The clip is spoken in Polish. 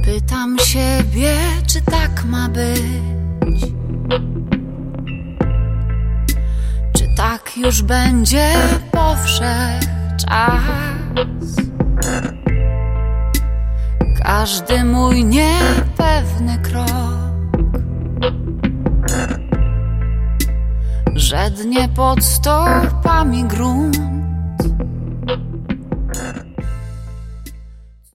Pytam siebie, czy tak ma być, czy tak już będzie powszechczas. Każdy mój niepewny krok żednie pod stopami grunt.